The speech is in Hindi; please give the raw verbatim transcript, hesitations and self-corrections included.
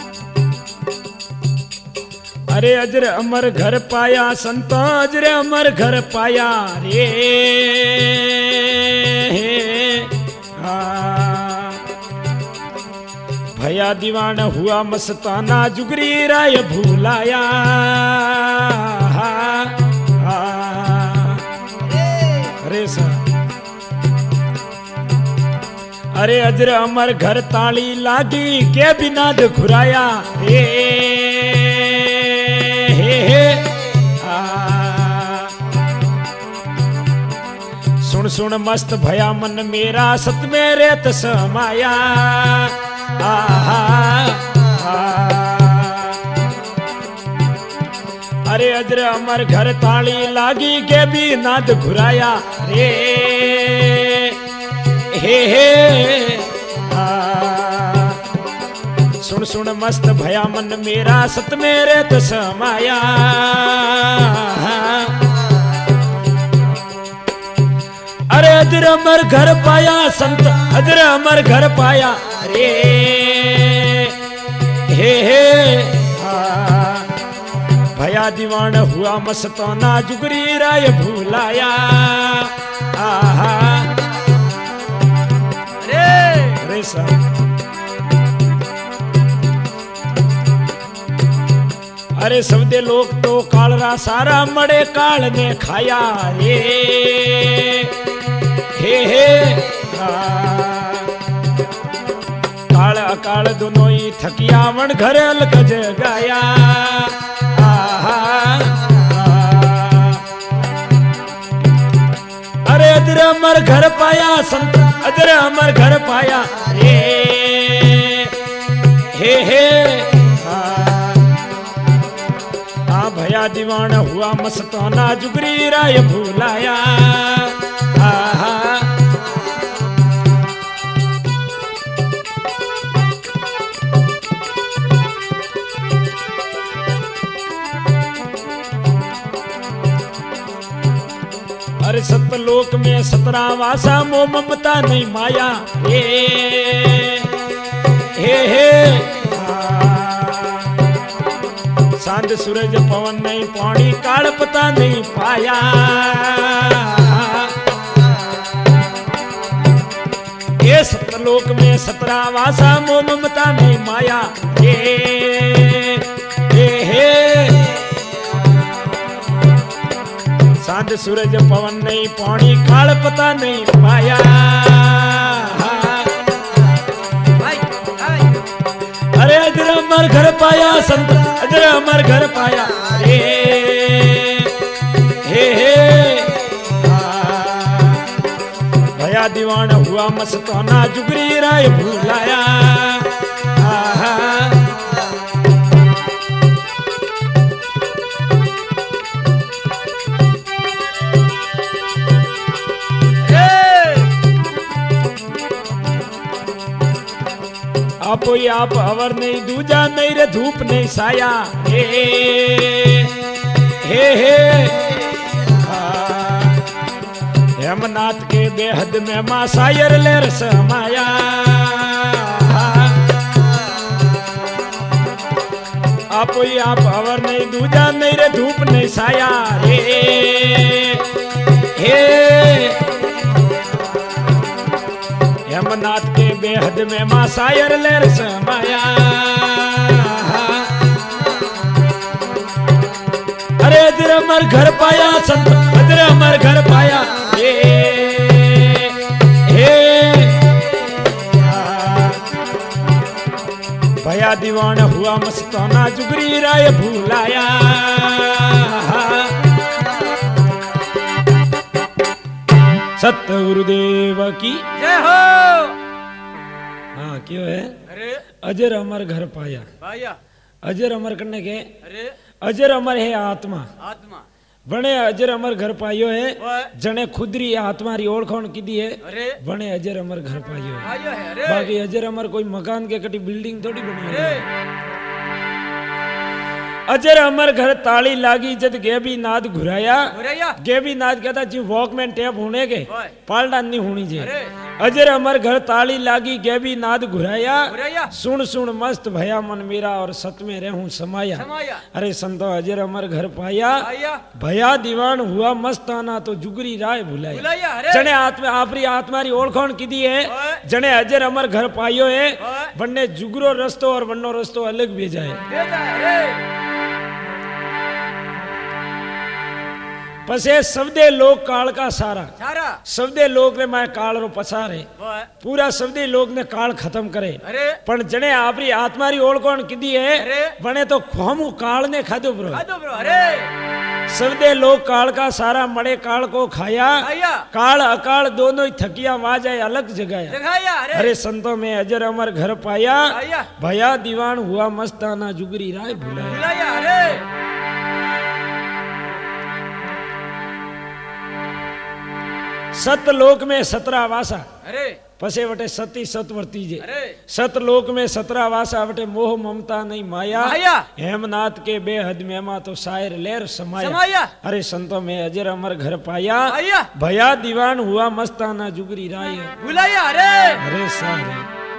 अरे अजर अमर घर पाया संत अजर अमर घर पाया रे हाँ। भया दीवाना हुआ मस्ताना जुगरी राय भूलाया हाँ, हाँ। अरे सा अरे अजर अमर घर ताली लागी के बिना घुराया हे हे हे आ। सुन सुन मस्त भया मन मेरा सत मेरे तसमाया आहा आ। अरे अजर अमर घर ताली लागी के भी नाद घुराया रे हे हे आ। सुन सुन मस्त भया मन मेरा सत मेरे तसमाया अरे अजर अमर घर पाया संत अजर अमर घर पाया रे हे हे आ। भया दीवान हुआ मस्ताना जुगरी राय भूलाया आहा रे सा। अरे सबदे लोग तो कालरा सारा मड़े काल ने खाया रे हे हे आ। काल अकाल दोनों ही थकिया वन घर अलग जगाया आहा आ। अरे अजर अमर घर पाया संत अजर अमर घर पाया रे हे हे आ। भया दीवाना हुआ मस्ताना जुगरी राय भूलाया आहा। अरे सतलोक में सतरा वासा मोह ममता नहीं माया हे हे हे सांझ सूरज पवन नहीं पानी काल पता नहीं पाया ये सतलोक में सतरा वासा मोह ममता नहीं माया हे हे हे। सांझ सूरज पवन नहीं पानी काल पता नहीं पाया अरे अजर अमर घर पाया संत अजर अमर घर पाया रे हे हे आ। भया दीवाना हुआ मस्ताना जुगरी राय भूलाया आहा। आप ही आप अवर नहीं दूजा नहीं रे धूप नहीं साया हे हे हे हेमनाथ के बेहद में मां सायर ले समाया आप ही आप अवर नहीं दूजा नहीं रे धूप नहीं साया रे हे हेमनाथ के बेहद में मां सायर लेर समाया अरे अजर अमर घर पाया संत अजर अमर घर पाया हे हे भया दीवाना हुआ मस्ताना जुगरी राय भूलाया सत्य गुरुदेव की जय हो। हाँ क्यों है अरे अजर अमर घर पाया पाया अजर अमर करने के अरे अजर अमर है आत्मा आत्मा बने अजर अमर घर पायो है ओए। जने खुदरी आत्मा री ओळखाण कीधी है अरे बने अजर अमर घर पायो है आयो है अरे बाकी अजर अमर कोई मकान के कटी बिल्डिंग थोड़ी बनी है अरे अजर अमर घर ताली लागी जद गेबी नाद घुराया घुराया गेबी नाद कहता जी वॉकमैन टेप होने के ओए। पालडा नहीं होनी जे अरे अजर अमर घर ताली लागी गैबी नाद घुराया घुराया। सुन सुन मस्त भया मन मेरा और सत में रहूं समाया समाया। अरे संतो अजर अमर घर पाया आया। भया दीवान हुआ मस्ताना तो जुगरी राय भुलाया भुलाया। अरे जने आत्मा आपरी आत्मारी ओळखोण कीधी है ओए। जने अजर अमर घर पायो है ओए। वन्ने जुगरो रस्तो और वन्नो रस्तो अलग भेजा है भेजा है। अरे पसे सबदे लोक काल का सारा सारा सबदे लोक ने मैं काल रो पसारे ओए। पूरा सबदे लोक ने काल खत्म करे अरे पण जने आपरी आत्मारी ओळखोण कीधी है अरे बने तो खोमु काल ने खादो ब्रो खादो ब्रो। अरे सबदे लोक काल का सारा मड़े काल को खाया आया। काल अकाल दोनों ही थकिया वाजाए अलग जगाया जगाया। अरे अरे संतों में अजर अमर घर पाया आया। भया दीवान हुआ मस्ताना जुगरी राय भुलाया भुलाया। अरे सतलोक में सतरा वासा अरे पसे वटे सती सतवर्ती जे अरे सतलोक में सतरा वासा वटे मोह ममता नहीं माया माया। हेमनाथ के बेहद मेमा तो शायर लेर समाया समाया। अरे संतों में अजर अमर घर पाया आया। भया दीवान हुआ मस्ताना जुगरी राय भुलाया। अरे अरे सारे